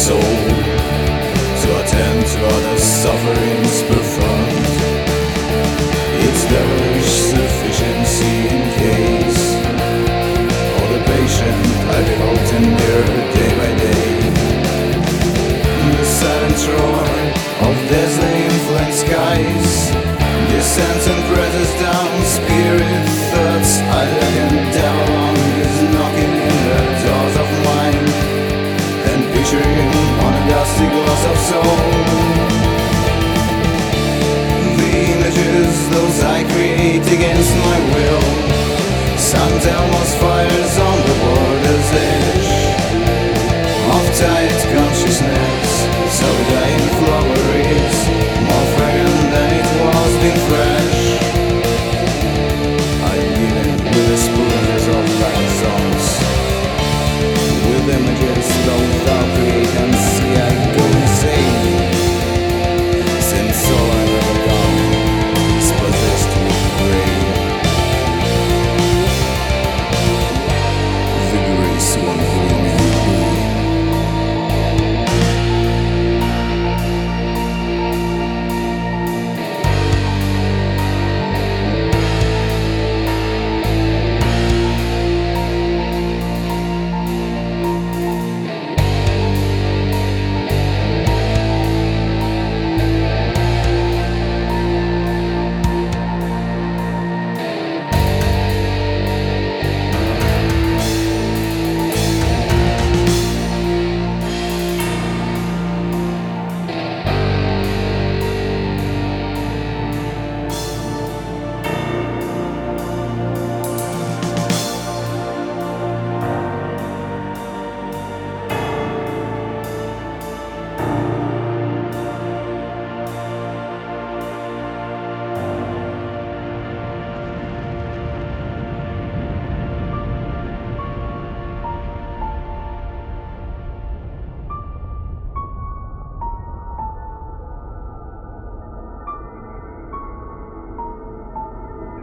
soul, to attend to others' sufferings profound. It's devilish sufficiency in case all the patient I behold endure day by day. The silent roar of dazzling influence skies descends and presses down spirit thoughts. I reckon devil on is knocking in the doors of mine and picturing on a dusty glass of soul the images those I create against my will. Some almost fires on the border's edge of tight consciousness, so that